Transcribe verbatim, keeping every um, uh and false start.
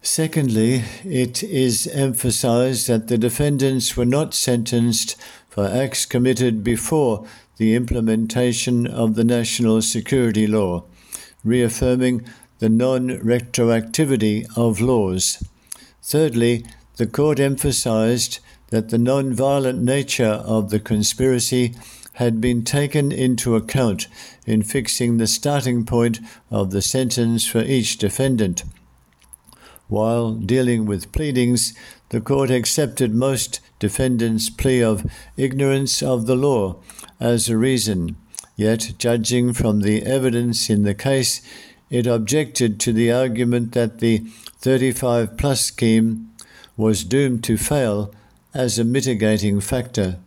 Secondly, it is emphasized that the defendants were not sentenced for acts committed before the implementation of the national security law, reaffirming the non-retroactivity of laws. Thirdly, the court emphasized that the non-violent nature of the conspiracy had been taken into account in fixing the starting point of the sentence for each defendant. While dealing with pleadings, the court accepted most defendants' plea of ignorance of the law as a reason, yet, judging from the evidence in the case, it objected to the argument that the thirty-five plus scheme was doomed to fail as a mitigating factor.